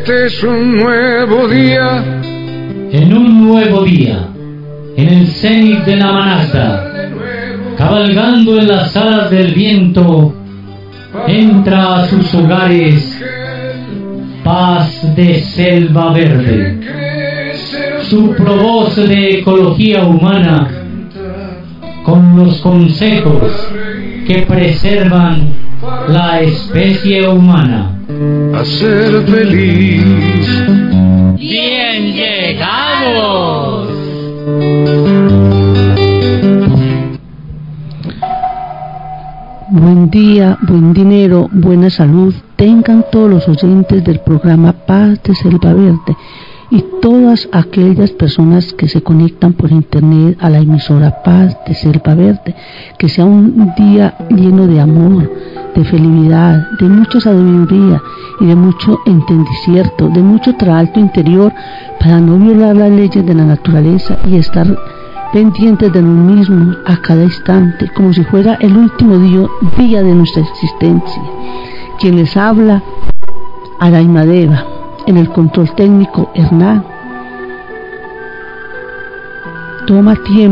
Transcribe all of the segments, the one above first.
Este es un nuevo día. En un nuevo día, en el cenit de la Manasda, cabalgando en las alas del viento, entra a sus hogares Paz de Selva Verde, su provoz de ecología humana, con los consejos que preservan la especie humana. A ser feliz. ¡Bien llegados! Buen día, buen dinero, buena salud tengan todos los oyentes del programa Paz de Selva Verde y todas aquellas personas que se conectan por internet a la emisora Paz de Selva Verde. Que sea un día lleno de amor, de felicidad, de mucha sabiduría y de mucho entendimiento, de mucho trabajo interior para no violar las leyes de la naturaleza y estar pendientes de nosotros mismos a cada instante, como si fuera el último día de nuestra existencia. Quien les habla, Araimadeva, en el control técnico, Hernán. Toma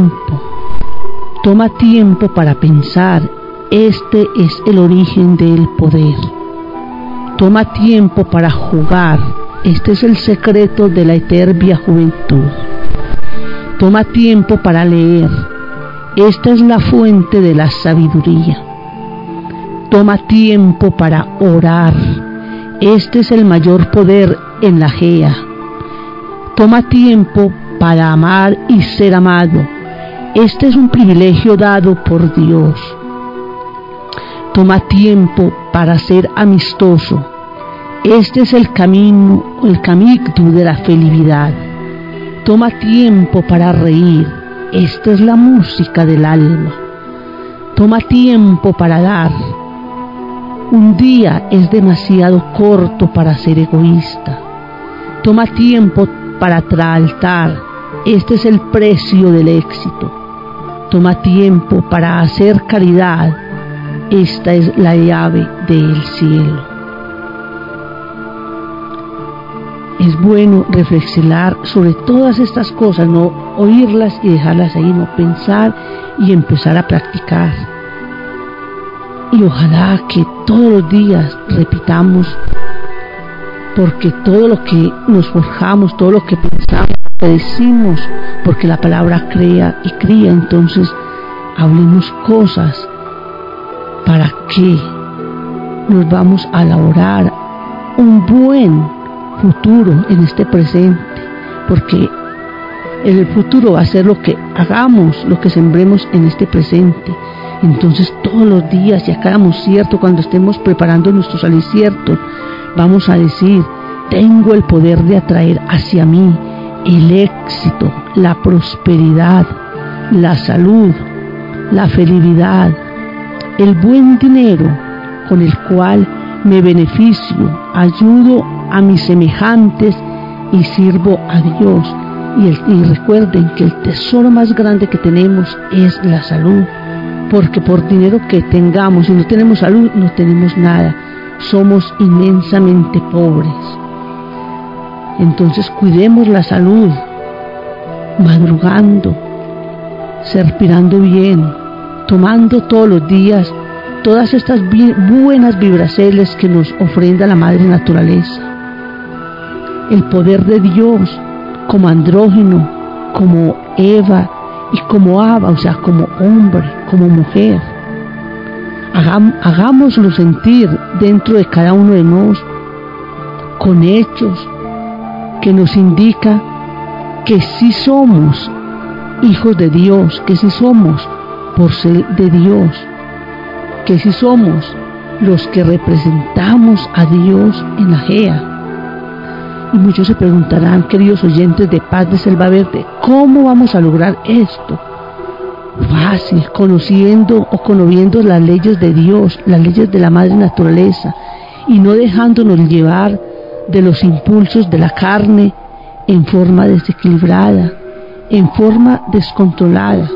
tiempo para pensar. Este es el origen del poder. Toma tiempo para jugar. Este es el secreto de la eterna juventud. Toma tiempo para leer. Esta es la fuente de la sabiduría. Toma tiempo para orar. Este es el mayor poder en la Gea. Toma tiempo para amar y ser amado. Este es un privilegio dado por Dios. Toma tiempo para ser amistoso. Este es el camino de la felicidad. Toma tiempo para reír. Esta es la música del alma. Toma tiempo para dar. Un día es demasiado corto para ser egoísta. Toma tiempo para traltar. Este es el precio del éxito. Toma tiempo para hacer caridad. Esta es la llave del cielo. Es bueno reflexionar sobre todas estas cosas, no oírlas y dejarlas ahí, no pensar y empezar a practicar. Y ojalá que todos los días repitamos, porque todo lo que nos forjamos, todo lo que pensamos, lo que decimos, porque la palabra crea y cría, entonces hablemos cosas para que nos vamos a elaborar un buen futuro en este presente, porque en el futuro va a ser lo que hagamos, lo que sembremos en este presente. Entonces todos los días, y a cada cierto, cuando estemos preparando nuestros aliciertos, vamos a decir: tengo el poder de atraer hacia mí el éxito, la prosperidad, la salud, la felicidad, el buen dinero con el cual me beneficio, ayudo a mis semejantes y sirvo a Dios. Y recuerden que el tesoro más grande que tenemos es la salud, porque por dinero que tengamos, si no tenemos salud, no tenemos nada, somos inmensamente pobres. Entonces cuidemos la salud, madrugando, respirando bien, tomando todos los días todas estas buenas vibraciones que nos ofrenda la Madre Naturaleza. El poder de Dios como andrógeno, como Eva y como Abba, o sea, como hombre, como mujer. Hagámoslo sentir dentro de cada uno de nosotros con hechos que nos indica que sí somos hijos de Dios, que sí somos por ser de Dios, que sí somos los que representamos a Dios en la Gea. Y muchos se preguntarán, queridos oyentes de Paz de Selva Verde, ¿cómo vamos a lograr esto? Fácil, conociendo las leyes de Dios, las leyes de la Madre Naturaleza, y no dejándonos llevar de los impulsos de la carne en forma desequilibrada, en forma descontrolada,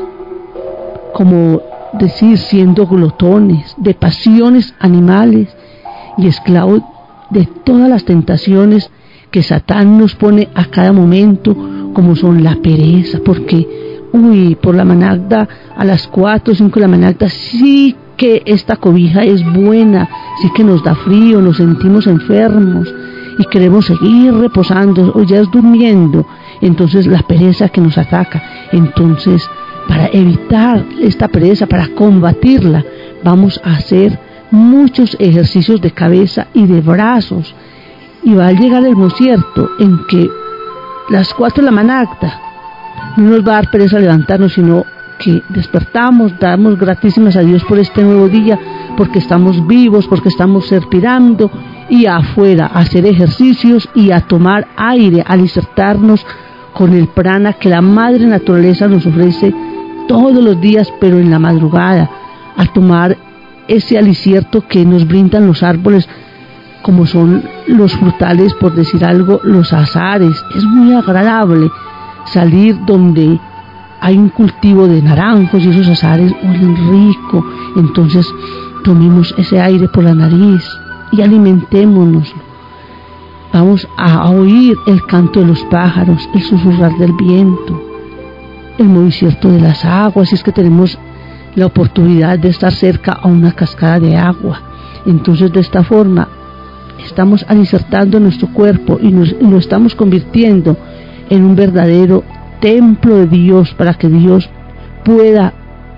como decir, siendo glotones de pasiones animales y esclavos de todas las tentaciones que Satán nos pone a cada momento, como son la pereza, porque por la managda a las 4 o 5 de la managda sí que esta cobija es buena, sí que nos da frío, nos sentimos enfermos y queremos seguir reposando o ya es durmiendo, entonces la pereza que nos ataca. Entonces, para evitar esta pereza, para combatirla, vamos a hacer muchos ejercicios de cabeza y de brazos, y va a llegar el momento en que las 4 de la managda no nos va a dar pereza levantarnos, sino que despertamos, damos gratísimas a Dios por este nuevo día, porque estamos vivos, porque estamos respirando, y afuera a hacer ejercicios y a tomar aire, a alimentarnos con el prana que la madre naturaleza nos ofrece todos los días, pero en la madrugada, a tomar ese alicierto que nos brindan los árboles, como son los frutales, por decir algo, los azares. Es muy agradable salir donde hay un cultivo de naranjos y esos azares huelen rico. Entonces tomemos ese aire por la nariz y alimentémonos. Vamos a oír el canto de los pájaros, el susurrar del viento, el movimiento de las aguas, si es que tenemos la oportunidad de estar cerca a una cascada de agua. Entonces, de esta forma estamos alicertando nuestro cuerpo y lo estamos convirtiendo en un verdadero templo de Dios, para que Dios pueda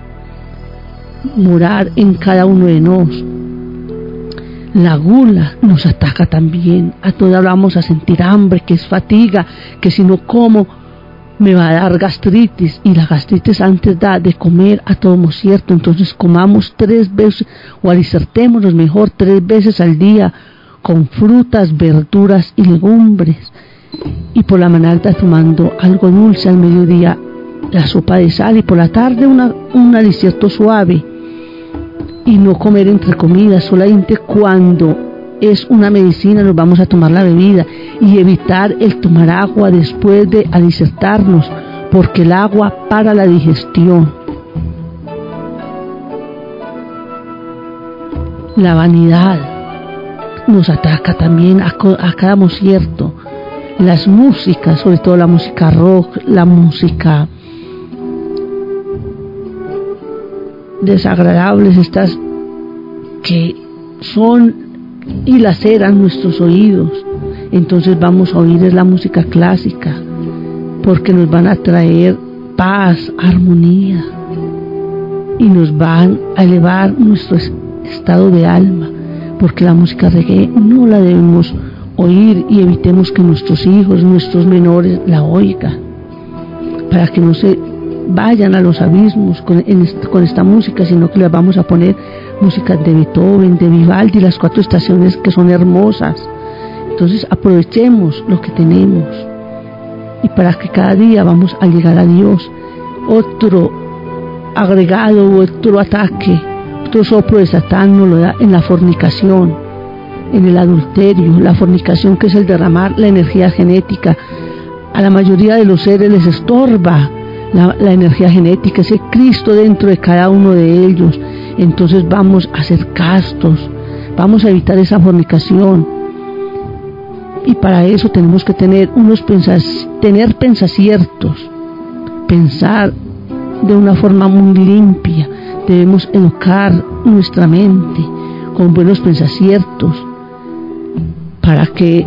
morar en cada uno de nosotros. La gula nos ataca también, a toda hora vamos a sentir hambre, que es fatiga, que si no como me va a dar gastritis, y la gastritis antes da de comer a todo cierto. Entonces comamos 3 veces, o alicertémonos mejor 3 veces al día, con frutas, verduras y legumbres, y por la mañana tomando algo dulce, al mediodía la sopa de sal, y por la tarde un alicierto suave, y no comer entre comidas. Solamente cuando es una medicina nos vamos a tomar la bebida, y evitar el tomar agua después de alicertarnos, porque el agua para la digestión. La vanidad nos ataca también a cada momento. Las músicas, sobre todo la música rock, la música desagradables, estas que son y laceran nuestros oídos. Entonces vamos a oír la música clásica, porque nos van a traer paz, armonía, y nos van a elevar nuestro estado de alma, porque la música reggae no la debemos oír, y evitemos que nuestros hijos, nuestros menores la oigan, para que no se vayan a los abismos con esta música, sino que les vamos a poner músicas de Beethoven, de Vivaldi, las 4 estaciones, que son hermosas. Entonces aprovechemos lo que tenemos, y para que cada día vamos a llegar a Dios. Otro agregado, otro ataque, otro soplo de Satán nos lo da en la fornicación, en el adulterio. La fornicación, que es el derramar la energía genética. A la mayoría de los seres les estorba la energía genética, ese Cristo dentro de cada uno de ellos. Entonces vamos a ser castos, vamos a evitar esa fornicación, y para eso tenemos que tener pensaciertos, pensar de una forma muy limpia. Debemos educar nuestra mente con buenos pensaciertos, para que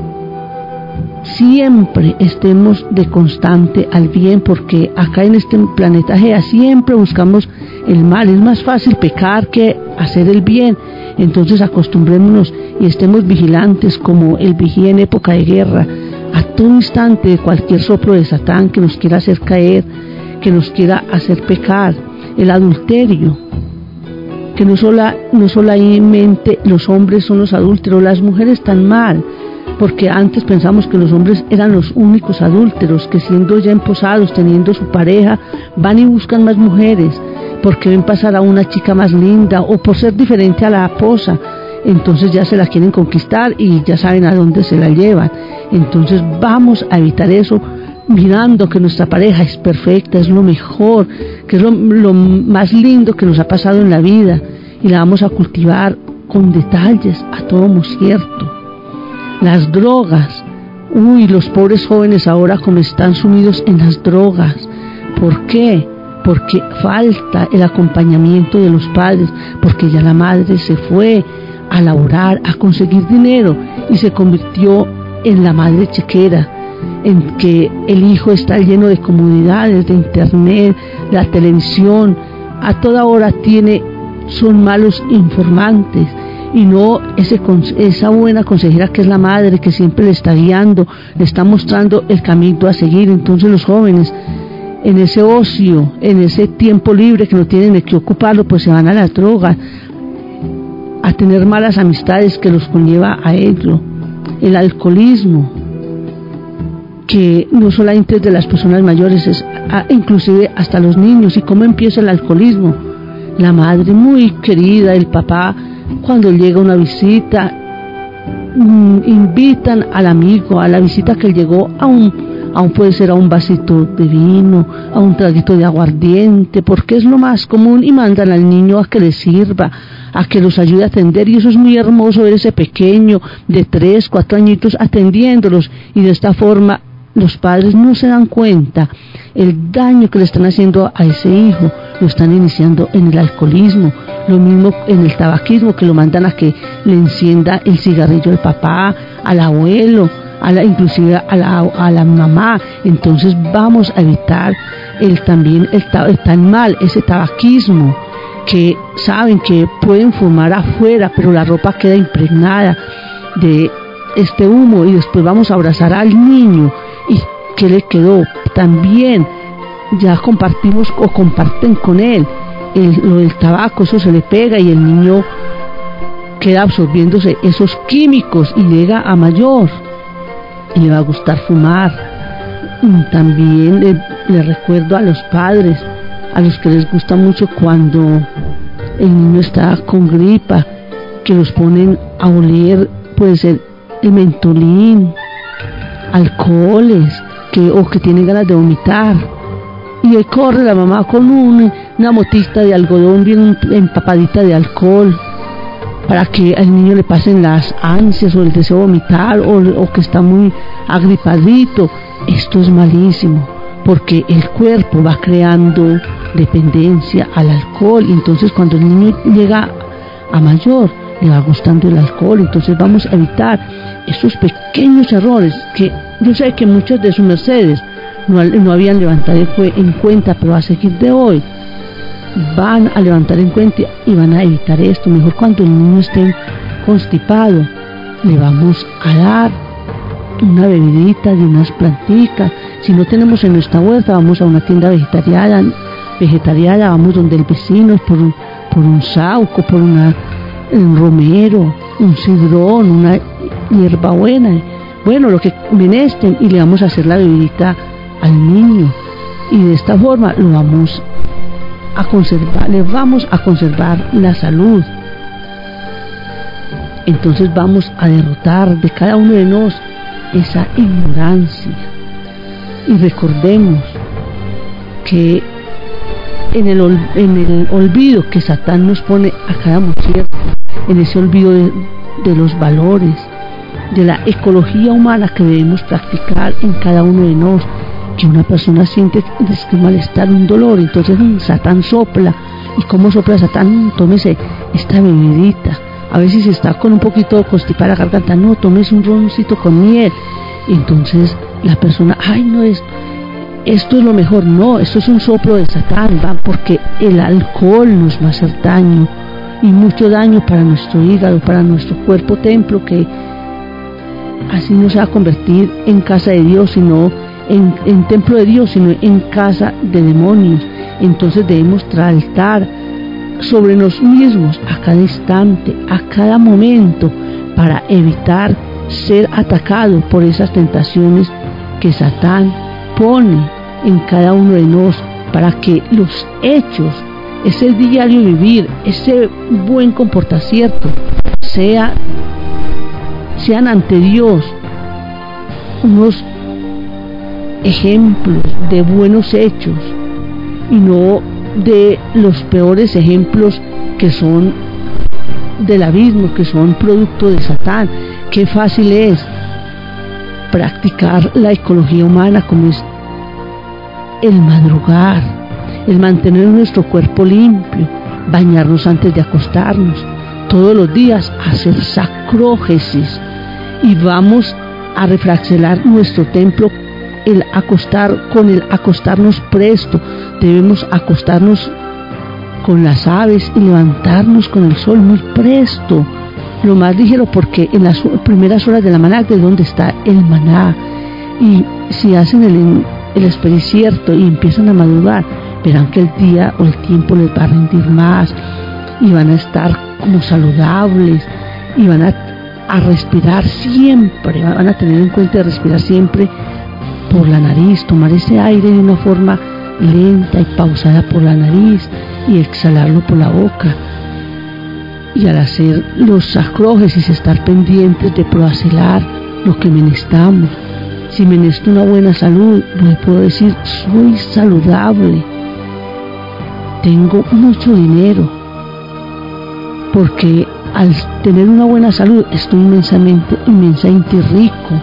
siempre estemos de constante al bien, porque acá en este planeta Gea siempre buscamos el mal. Es más fácil pecar que hacer el bien. Entonces acostumbrémonos y estemos vigilantes, como el vigía en época de guerra, a todo instante de cualquier soplo de Satán que nos quiera hacer caer, que nos quiera hacer pecar. El adulterio, que no solamente los hombres son los adúlteros, las mujeres tan mal, porque antes pensamos que los hombres eran los únicos adúlteros, que siendo ya emposados, teniendo su pareja, van y buscan más mujeres, porque ven pasar a una chica más linda, o por ser diferente a la esposa, entonces ya se la quieren conquistar y ya saben a dónde se la llevan. Entonces vamos a evitar eso, mirando que nuestra pareja es perfecta, es lo mejor, que es lo más lindo que nos ha pasado en la vida, y la vamos a cultivar con detalles a todo cierto. Las drogas, Los pobres jóvenes ahora como están sumidos en las drogas. ¿Por qué? Porque falta el acompañamiento de los padres, porque ya la madre se fue a laborar, a conseguir dinero y se convirtió en la madre chequera, en que el hijo está lleno de comodidades, de internet, la televisión, a toda hora son malos informantes, y no esa buena consejera que es la madre, que siempre le está guiando, le está mostrando el camino a seguir. Entonces los jóvenes, en ese ocio, en ese tiempo libre que no tienen de qué ocuparlo, pues se van a las drogas, a tener malas amistades que los conlleva a ello. El alcoholismo, que no solamente es de las personas mayores, es inclusive hasta los niños. ¿Y cómo empieza el alcoholismo? La madre muy querida, el papá, cuando llega una visita, invitan al amigo a la visita que llegó puede ser a un vasito de vino, a un traguito de aguardiente, porque es lo más común, y mandan al niño a que le sirva, a que los ayude a atender. Y eso es muy hermoso, ver ese pequeño de 3, 4 añitos atendiéndolos, y de esta forma los padres no se dan cuenta el daño que le están haciendo a ese hijo. Lo están iniciando en el alcoholismo, lo mismo en el tabaquismo, que lo mandan a que le encienda el cigarrillo al papá, al abuelo, inclusive a la mamá. Entonces vamos a evitar tan mal ese tabaquismo, que saben que pueden fumar afuera, pero la ropa queda impregnada de este humo, y después vamos a abrazar al niño. ¿Y qué le quedó? También ya compartimos o comparten con él lo del tabaco, eso se le pega, y el niño queda absorbiéndose esos químicos y llega a mayor y le va a gustar fumar. También le recuerdo a los padres, a los que les gusta mucho cuando el niño está con gripa, que los ponen a oler, puede ser el mentolín, alcoholes, o que tienen ganas de vomitar, y ahí corre la mamá con una motita de algodón bien empapadita de alcohol, para que al niño le pasen las ansias o el deseo de vomitar, o que está muy agripadito. Esto es malísimo, porque el cuerpo va creando dependencia al alcohol, y entonces cuando el niño llega a mayor le va gustando el alcohol. Entonces vamos a evitar esos pequeños errores que yo sé que muchos de sus mercedes no habían levantado en cuenta, pero a seguir de hoy van a levantar en cuenta y van a evitar esto. Mejor cuando el niño esté constipado, le vamos a dar una bebidita de unas plantitas. Si no tenemos en nuestra huerta, vamos a una tienda vegetariana, vamos donde el vecino por un sauco, por un romero, un cidrón, una hierbabuena, bueno, lo que menesten, y le vamos a hacer la bebidita al niño, y de esta forma lo vamos a conservar, le vamos a conservar la salud. Entonces vamos a derrotar de cada uno de nosotros esa ignorancia, y recordemos que en el olvido que Satán nos pone a cada mujer, en ese olvido de los valores, de la ecología humana que debemos practicar en cada uno de nosotros, que una persona siente este malestar, un dolor, entonces Satán sopla. ¿Y cómo sopla Satán? Tómese esta bebidita. A veces está con un poquito constipada la garganta, no, tómese un roncito con miel. Entonces la persona, no, esto es lo mejor. No, esto es un soplo de Satán, porque el alcohol nos va a hacer daño, y mucho daño para nuestro hígado, para nuestro cuerpo templo, que así no se va a convertir en casa de Dios, sino en templo de Dios, sino en casa de demonios. Entonces debemos tratar sobre nosotros mismos a cada instante, a cada momento, para evitar ser atacados por esas tentaciones que Satán pone en cada uno de nosotros, para que los hechos, ese diario vivir, ese buen comportamiento, sean ante Dios unos ejemplos de buenos hechos, y no de los peores ejemplos que son del abismo, que son producto de Satán. Qué fácil es practicar la ecología humana, como es el madrugar, el mantener nuestro cuerpo limpio, bañarnos antes de acostarnos, todos los días hacer sacrógesis, y vamos a reflexionar nuestro templo, el acostarnos presto. Debemos acostarnos con las aves y levantarnos con el sol muy presto, lo más ligero, porque en las primeras horas de la mañana es donde está el maná. Y si hacen el expericierto y empiezan a madrugar, verán que el día o el tiempo les va a rendir más y van a estar como saludables y van a respirar siempre, van a tener en cuenta de respirar siempre por la nariz, tomar ese aire de una forma lenta y pausada por la nariz y exhalarlo por la boca. Y al hacer los sacrógesis, estar pendientes de proacelar lo que menestamos. Si menesto una buena salud, puedo decir: soy saludable, tengo mucho dinero, porque al tener una buena salud estoy inmensamente rico.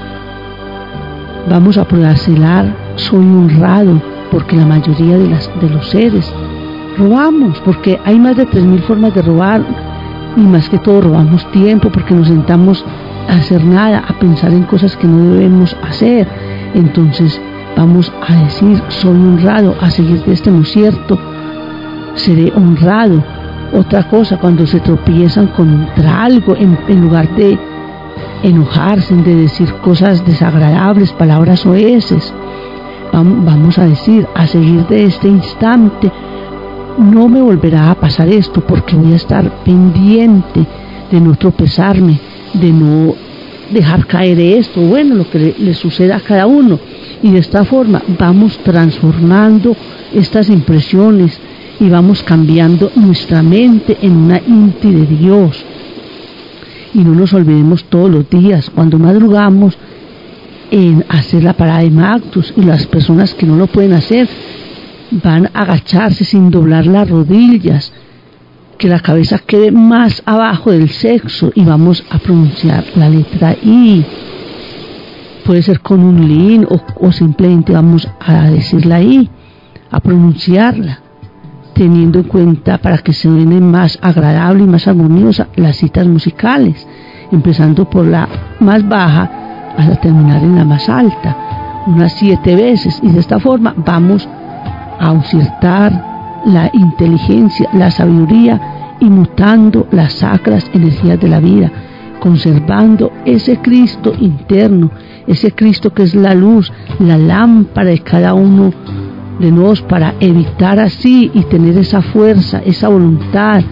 Vamos a proacelar: soy honrado, porque la mayoría de los seres robamos, porque hay más de 3.000 formas de robar. Y más que todo robamos tiempo, porque nos sentamos a hacer nada, a pensar en cosas que no debemos hacer. Entonces vamos a decir: soy honrado, a seguir de este no cierto, seré honrado. Otra cosa, cuando se tropiezan contra algo, en lugar de enojarse, de decir cosas desagradables, palabras soeces, vamos a decir: a seguir de este instante no me volverá a pasar esto, porque voy a estar pendiente de no tropezarme, de no dejar caer esto, bueno, lo que le suceda a cada uno. Y de esta forma vamos transformando estas impresiones y vamos cambiando nuestra mente en una inti de Dios. Y no nos olvidemos todos los días, cuando madrugamos, en hacer la parada de Magdus, y las personas que no lo pueden hacer van a agacharse sin doblar las rodillas, que la cabeza quede más abajo del sexo, y vamos a pronunciar la letra I. Puede ser con un lin o simplemente vamos a decir la I, a pronunciarla, teniendo en cuenta, para que se suene más agradable y más armoniosa, las citas musicales, empezando por la más baja hasta terminar en la más alta, unas 7 veces, y de esta forma vamos a aumentar la inteligencia, la sabiduría, y mutando las sacras energías de la vida, conservando ese Cristo interno, ese Cristo que es la luz, la lámpara de cada uno de nosotros, para evitar así y tener esa fuerza, esa voluntad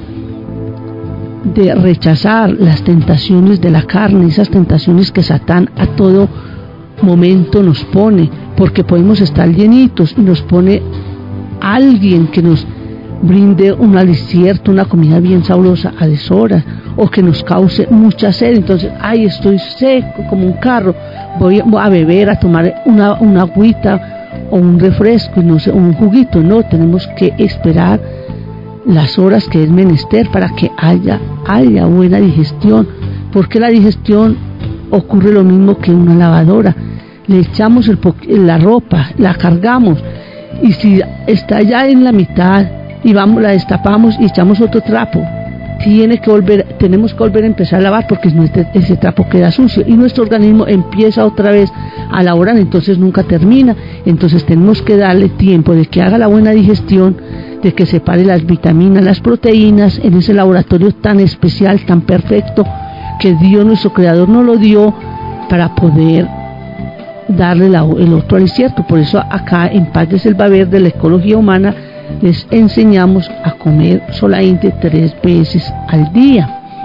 de rechazar las tentaciones de la carne, esas tentaciones que Satán a todo momento nos pone, porque podemos estar llenitos y nos pone alguien que nos brinde un alicierto, una comida bien sabrosa a deshoras, o que nos cause mucha sed. Entonces, ay, estoy seco como un carro, voy a beber, a tomar una agüita o un refresco, y no sé, un juguito. No, tenemos que esperar las horas que es menester para que haya buena digestión, porque la digestión ocurre lo mismo que una lavadora. Le echamos la ropa, la cargamos, y si está ya en la mitad y la destapamos y echamos otro trapo, tenemos que volver a empezar a lavar, porque ese trapo queda sucio y nuestro organismo empieza otra vez a laborar, entonces nunca termina. Entonces tenemos que darle tiempo de que haga la buena digestión, de que separe las vitaminas, las proteínas en ese laboratorio tan especial, tan perfecto, que Dios nuestro Creador nos lo dio para poder darle el otro alicierto. Por eso acá en Paz de Selva Verde, la ecología humana, les enseñamos a comer solamente 3 veces al día.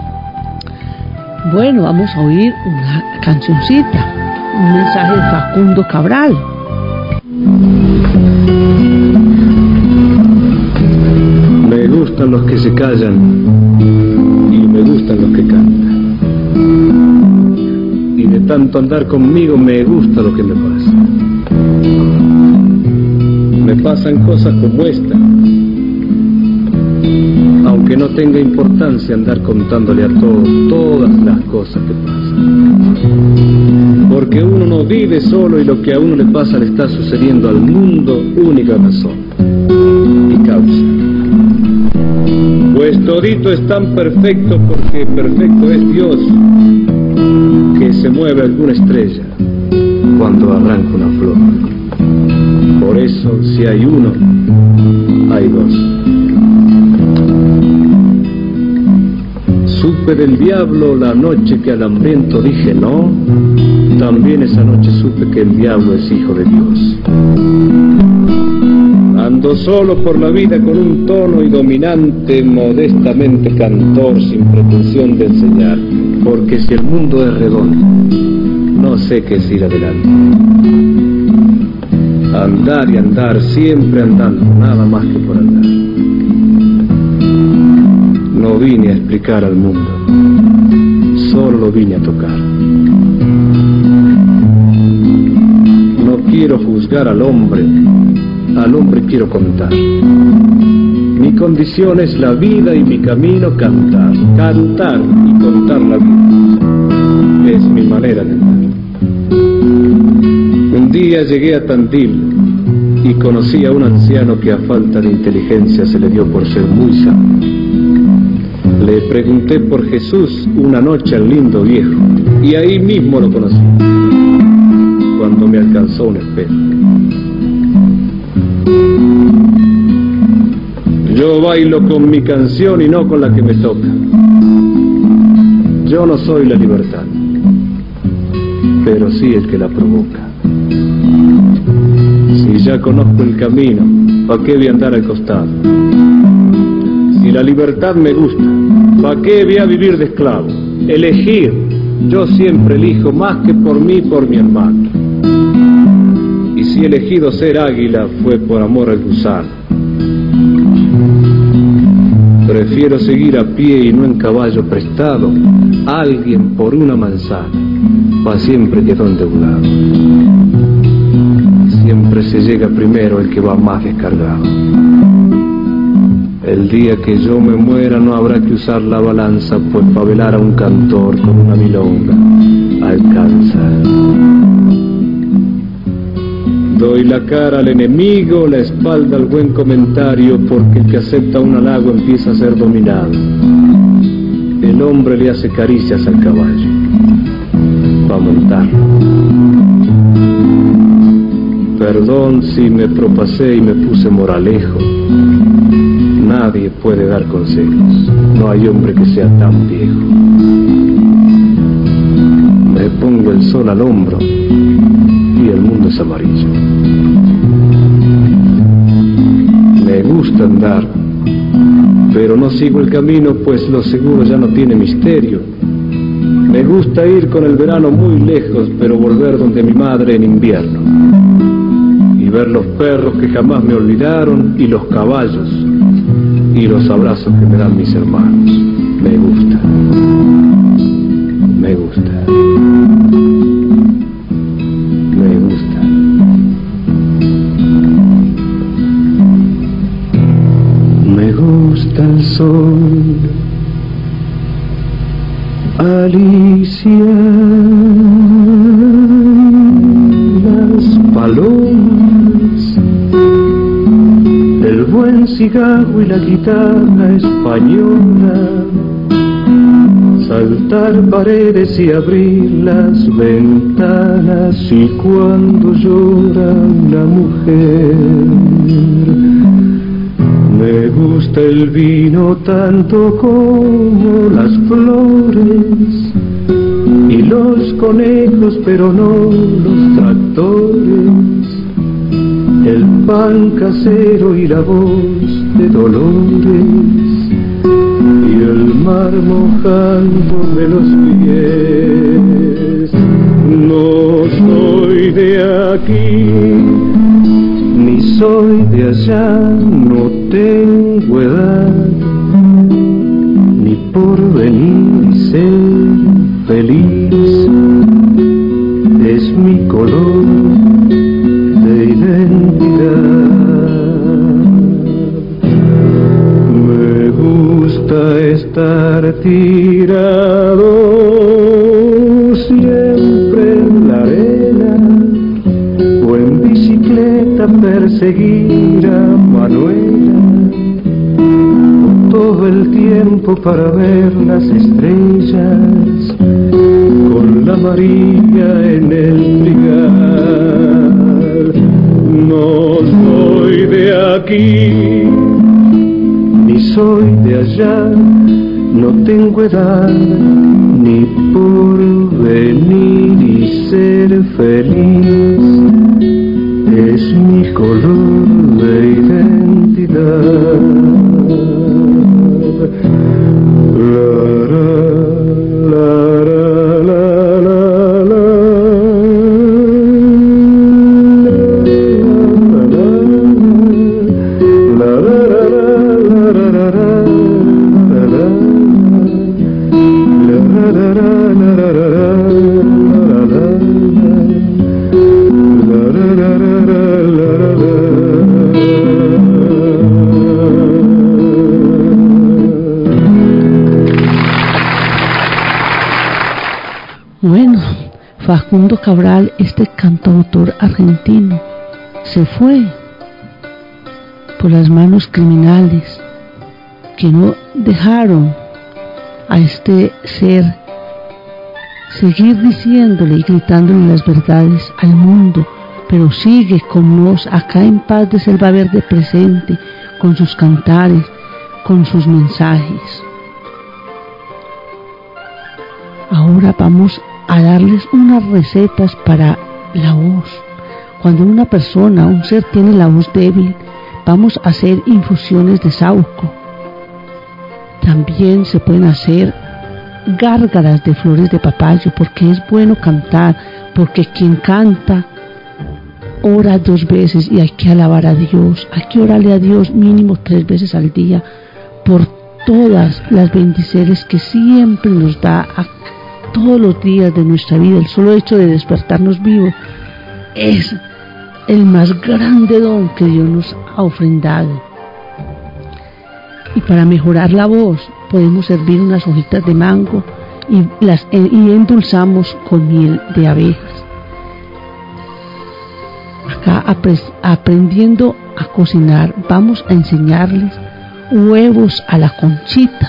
Bueno, vamos a oír una cancioncita, un mensaje de Facundo Cabral. Me gustan los que se callan y me gustan los que cantan. Y de tanto andar conmigo me gusta lo que me pasa. Me pasan cosas como esta, aunque no tenga importancia andar contándole a todos todas las cosas que pasan, porque uno no uno vive solo y lo que a uno le pasa le está sucediendo al mundo, única razón y causa. Pues todito es tan perfecto porque perfecto es Dios, que se mueve alguna estrella cuando arranca una flor. Por eso, si hay uno, hay dos. Supe del diablo la noche que al hambriento dije no, también esa noche supe que el diablo es hijo de Dios. Ando solo por la vida con un tono y dominante, modestamente cantor, sin pretensión de enseñar, porque si el mundo es redondo, no sé qué es ir adelante. Andar y andar, siempre andando, nada más que por andar. No vine a explicar al mundo, solo lo vine a tocar. No quiero juzgar al hombre quiero contar. Mi condición es la vida y mi camino cantar. Cantar y contar la vida es mi manera de andar. Un día llegué a Tandil y conocí a un anciano que a falta de inteligencia se le dio por ser muy sabio. Le pregunté por Jesús una noche al lindo viejo y ahí mismo lo conocí, cuando me alcanzó un espejo. Yo bailo con mi canción y no con la que me toca. Yo no soy la libertad, pero sí el que la provoca. Si ya conozco el camino, ¿pa' qué voy a andar al costado? Si la libertad me gusta, ¿pa' qué voy a vivir de esclavo? Elegir, yo siempre elijo más que por mí, por mi hermano. Y si he elegido ser águila, fue por amor al gusano. Prefiero seguir a pie y no en caballo prestado, alguien por una manzana, pa' siempre quedó endeudado. Siempre se llega primero el que va más descargado. El día que yo me muera no habrá que usar la balanza, pues pa' velar a un cantor con una milonga alcanza. Doy la cara al enemigo, la espalda al buen comentario, porque el que acepta un halago empieza a ser dominado. El hombre le hace caricias al caballo pa' montarlo. Perdón si me propasé y me puse moralejo. Nadie puede dar consejos, no hay hombre que sea tan viejo. Me pongo el sol al hombro y el mundo es amarillo. Me gusta andar, pero no sigo el camino, pues lo seguro ya no tiene misterio. Me gusta ir con el verano muy lejos, pero volver donde mi madre en invierno. Y ver los perros que jamás me olvidaron, y los caballos, y los abrazos que me dan mis hermanos. Me gusta. Me gusta. Me gusta. Me gusta el sol, Alicia, las palomas, el buen cigarro y la guitarra española, saltar paredes y abrir las ventanas, y cuando llora una mujer. Me gusta el vino tanto como las flores y los conejos, pero no los tractores, el pan casero y la voz de Dolores, y el mar mojándome los pies. No soy de aquí, ni soy de allá, no tengo edad, ni porvenir, y ser feliz es mi color de identidad. Me gusta estar tirado siempre en la arena, bajo para ver las estrellas con la María en el trigal. No soy de aquí ni soy de allá, no tengo edad ni por venir y ser feliz es mi color de identidad. Bueno, Facundo Cabral, este cantautor argentino, se fue por las manos criminales que no dejaron a este ser seguir diciéndole y gritándole las verdades al mundo, pero sigue con nos acá en Paz de Selva Verde presente, con sus cantares, con sus mensajes. Ahora vamos a darles unas recetas para la voz. Cuando una persona, un ser tiene la voz débil, vamos a hacer infusiones de saúco. También se pueden hacer gárgaras de flores de papayo, porque es bueno cantar, porque quien canta ora 2 veces y hay que alabar a Dios, hay que orarle a Dios mínimo 3 veces al día por todas las bendiciones que siempre nos da a todos los días de nuestra vida. El solo hecho de despertarnos vivos es el más grande don que Dios nos ha ofrendado. Y para mejorar la voz podemos servir unas hojitas de mango y endulzamos con miel de abejas. Acá aprendiendo a cocinar vamos a enseñarles huevos a la conchita.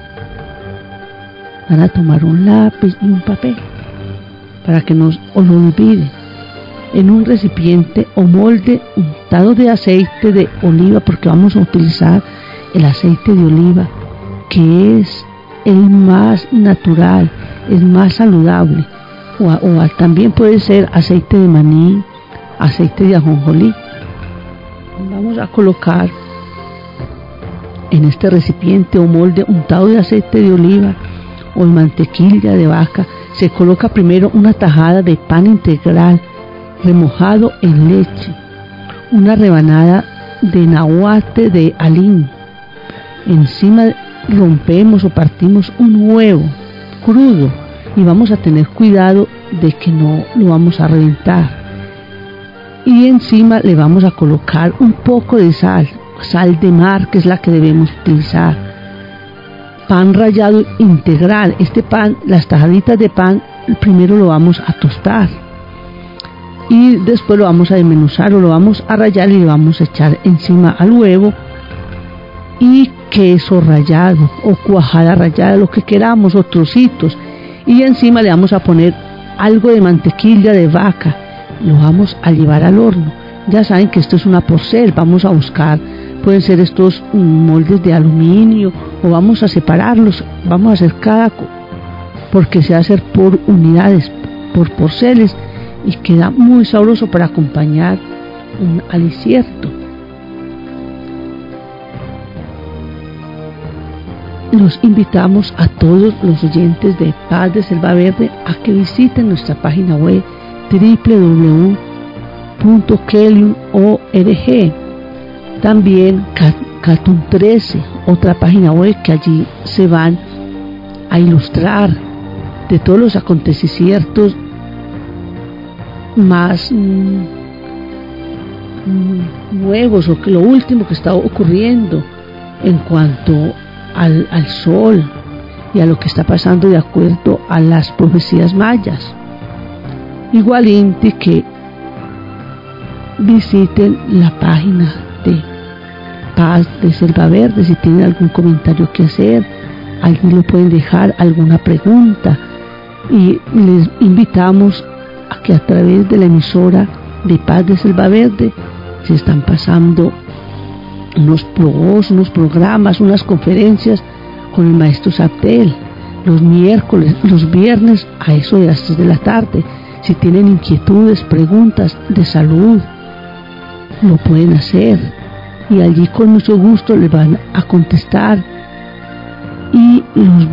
Van a tomar un lápiz y un papel para que no lo olviden. En un recipiente o molde untado de aceite de oliva, porque vamos a utilizar el aceite de oliva, que es el más natural, el más saludable, o también puede ser aceite de maní, aceite de ajonjolí. Vamos a colocar en este recipiente o molde untado de aceite de oliva o de mantequilla de vaca, se coloca primero una tajada de pan integral remojado en leche, una rebanada de nahuate de alín. Encima rompemos o partimos un huevo crudo y vamos a tener cuidado de que no lo vamos a reventar. Y encima le vamos a colocar un poco de sal de mar, que es la que debemos utilizar. Pan rallado integral. Este pan, las tajaditas de pan, primero lo vamos a tostar y después lo vamos a desmenuzar o lo vamos a rallar y lo vamos a echar encima al huevo, y queso rallado o cuajada rallada, lo que queramos, o trocitos, y encima le vamos a poner algo de mantequilla de vaca. Lo vamos a llevar al horno. Ya saben que esto es una porcel, vamos a buscar, pueden ser estos moldes de aluminio, o vamos a separarlos, vamos a hacer porque se va a hacer por unidades, por porceles, y queda muy sabroso para acompañar un alicierto. Los invitamos a todos los oyentes de Paz de Selva Verde a que visiten nuestra página web www.kelium.org. También Catun 13, otra página web que allí se van a ilustrar de todos los acontecimientos más nuevos, o que lo último que está ocurriendo en cuanto al sol y a lo que está pasando de acuerdo a las profecías mayas. Igualmente que visiten la página de Paz de Selva Verde si tienen algún comentario que hacer, allí lo pueden dejar alguna pregunta y les invitamos a que a través de la emisora de Paz de Selva Verde se están pasando unos programas, unas conferencias con el maestro Sabdel los miércoles, los viernes a eso de las 3 de la tarde. Si tienen inquietudes, preguntas de salud, lo pueden hacer y allí con mucho gusto les van a contestar y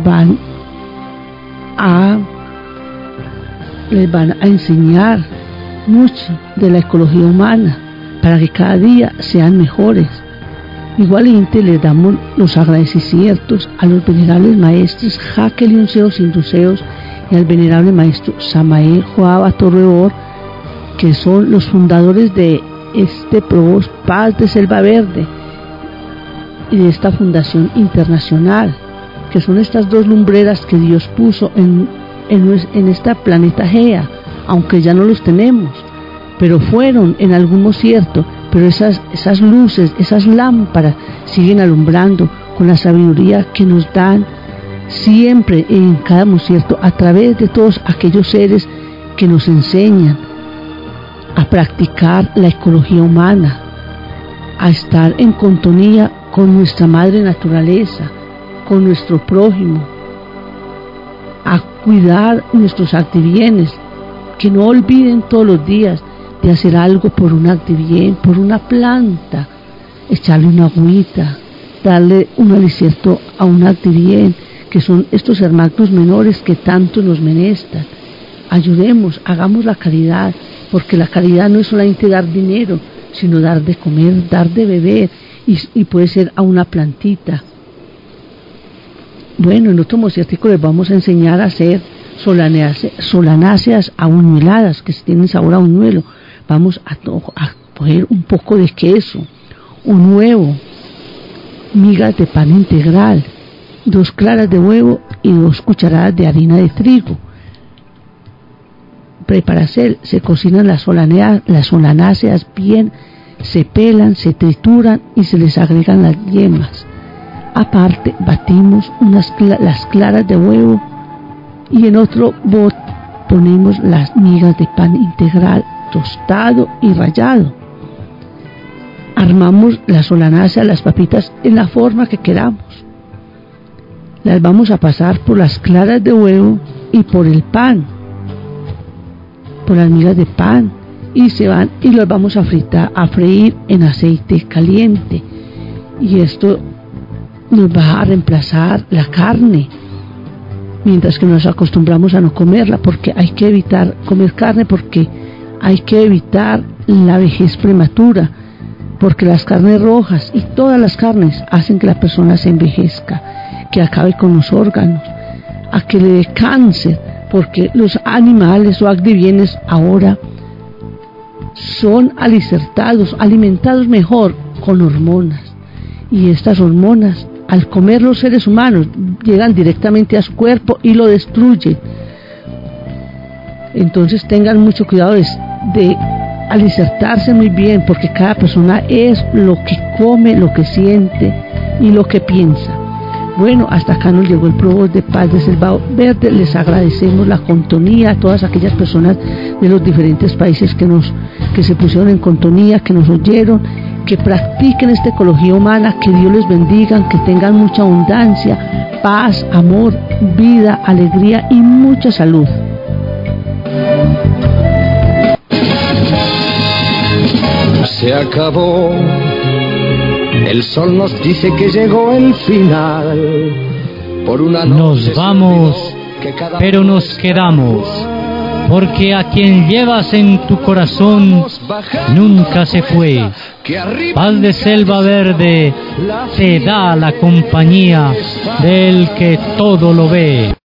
les van a enseñar mucho de la ecología humana para que cada día sean mejores. Igualmente les damos los agradecimientos a los venerables maestros Jacqueline Seos Induceos y al venerable maestro Samael Joaba Torreor, que son los fundadores de este Provost Paz de Selva Verde y de esta fundación internacional, que son estas dos lumbreras que Dios puso en esta planeta Gea, aunque ya no los tenemos, pero fueron en algún mosierto, pero esas luces, esas lámparas siguen alumbrando con la sabiduría que nos dan siempre en cada mosierto a través de todos aquellos seres que nos enseñan a practicar la ecología humana, a estar en sintonía con nuestra madre naturaleza, con nuestro prójimo, a cuidar nuestros actibienes, que no olviden todos los días de hacer algo por un actibien, por una planta, echarle una agüita, darle un alicierto a un actibien, que son estos hermanos menores que tanto nos menestran. Ayudemos, hagamos la caridad, porque la caridad no es solamente dar dinero, sino dar de comer, dar de beber, y puede ser a una plantita. Bueno, en otro mosiertico les vamos a enseñar a hacer solanáceas abuñueladas, que tienen sabor a buñuelo. Vamos a coger un poco de queso, un huevo, migas de pan integral, 2 claras de huevo y 2 cucharadas de harina de trigo. Para hacer, se cocinan las solanáceas bien, se pelan, se trituran y se les agregan las yemas. Aparte, batimos las claras de huevo y en otro bot ponemos las migas de pan integral tostado y rallado. Armamos la solanácea, las papitas en la forma que queramos. Las vamos a pasar por las claras de huevo y por el pan, por las migas de pan, y las vamos a freír en aceite caliente. Y esto nos va a reemplazar la carne, mientras que nos acostumbramos a no comerla, porque hay que evitar comer carne, porque hay que evitar la vejez prematura, porque las carnes rojas y todas las carnes hacen que la persona se envejezca, que acabe con los órganos, a que le dé cáncer, porque los animales o actibienes ahora son alimentados mejor con hormonas, y estas hormonas al comer los seres humanos llegan directamente a su cuerpo y lo destruyen. Entonces tengan mucho cuidado de alicertarse muy bien, porque cada persona es lo que come, lo que siente y lo que piensa. Bueno, hasta acá nos llegó el Provost de Paz de Selva Verde. Les agradecemos la sintonía a todas aquellas personas de los diferentes países que se pusieron en sintonía, que nos oyeron, que practiquen esta ecología humana. Que Dios les bendiga, que tengan mucha abundancia, paz, amor, vida, alegría y mucha salud. Se acabó. El sol nos dice que llegó el final. Por una noche nos vamos, pero nos quedamos, porque a quien llevas en tu corazón nunca se fue. Paz de Selva Verde te da la compañía del que todo lo ve.